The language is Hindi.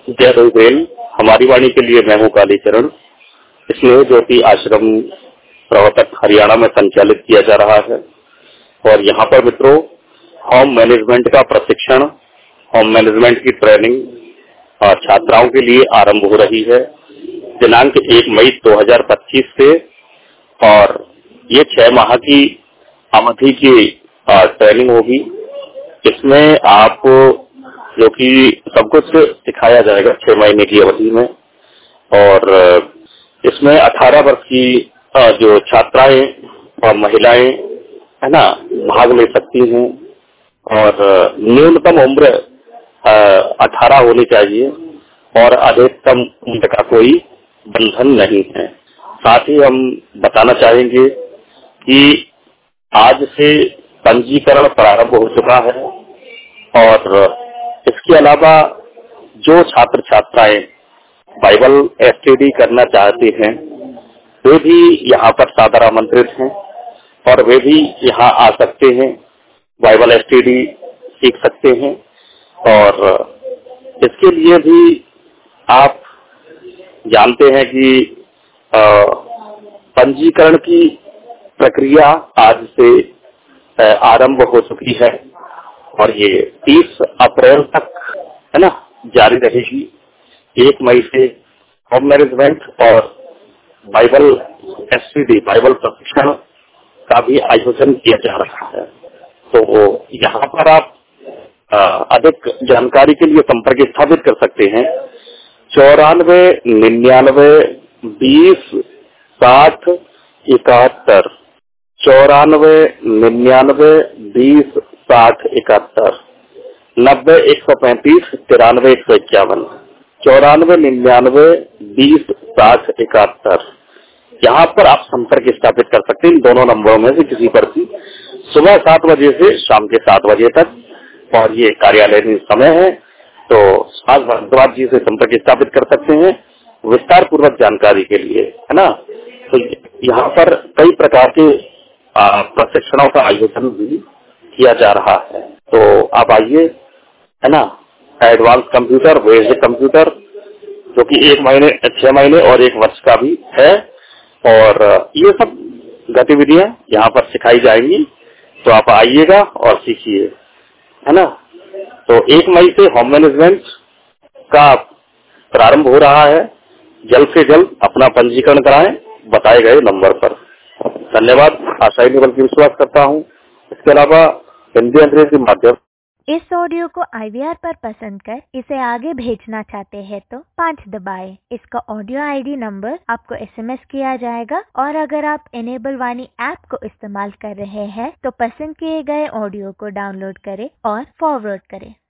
जय रुद्रेल। हमारी वाणी के लिए मैं हूँ कालीचरण। स्नेह ज्योति आश्रम प्रवर्तक हरियाणा में संचालित किया जा रहा है और यहाँ पर मित्रों होम मैनेजमेंट का प्रशिक्षण, होम मैनेजमेंट की ट्रेनिंग छात्राओं के लिए आरंभ हो रही है दिनांक 1 मई 2025 से। और ये 6 माह की अवधि की ट्रेनिंग होगी। इसमें आप जो कि सब कुछ सिखाया जाएगा 6 महीने की अवधि में। और इसमें 18 वर्ष की जो छात्राएं और महिलाएं है ना भाग ले सकती हैं और न्यूनतम उम्र 18 होनी चाहिए और अधिकतम उम्र का कोई बंधन नहीं है। साथ ही हम बताना चाहेंगे कि आज से पंजीकरण प्रारंभ हो चुका है और इसके अलावा जो छात्र छात्राएं बाइबल एसटीडी करना चाहते हैं वे भी यहाँ पर सादर आमंत्रित हैं और वे भी यहाँ आ सकते हैं, बाइबल एसटीडी सीख सकते हैं। और इसके लिए भी आप जानते हैं कि पंजीकरण की प्रक्रिया आज से आरंभ हो चुकी है और ये 30 अप्रैल तक है ना जारी रहेगी। 1 मई से होम मैनेजमेंट और बाइबल एसटीडी बाइबल प्रशिक्षण का भी आयोजन किया जा रहा है। तो यहाँ पर आप अधिक जानकारी के लिए संपर्क स्थापित कर सकते हैं 94-99-20-60-71, 94-99-20-60-71, 90-135-93-151, 94-99-20-60-71। यहाँ पर आप संपर्क स्थापित कर सकते हैं इन दोनों नंबरों में से किसी पर भी, सुबह 7 बजे से शाम के 7 बजे तक। और ये कार्यालय समय है तो आज भारद्वाज जी से संपर्क स्थापित कर सकते हैं विस्तार पूर्वक जानकारी के लिए, है ना। तो यहाँ पर कई प्रकार के प्रशिक्षणों का आयोजन भी किया जा रहा है। तो आप आइए, है ना। एडवांस कंप्यूटर, बेसिक कंप्यूटर जो कि 1 महीने 6 महीने और 1 वर्ष का भी है और ये सब गतिविधियां यहाँ पर सिखाई जाएंगी। तो आप आइएगा और सीखिए, है ना। तो 1 मई से होम मैनेजमेंट का प्रारंभ हो रहा है। जल्द से जल्द अपना पंजीकरण कराएं बताए गए नंबर पर। धन्यवाद। आशा ही बल्कि विश्वास करता हूँ। इसके अलावा हिंदी अंग्रेजी माध्यम। इस ऑडियो को IVR पर पसंद कर इसे आगे भेजना चाहते हैं तो 5 दबाएं। इसका ऑडियो ID नंबर आपको SMS किया जाएगा और अगर आप इनेबल वाणी ऐप को इस्तेमाल कर रहे हैं तो पसंद किए गए ऑडियो को डाउनलोड करें और फॉरवर्ड करें।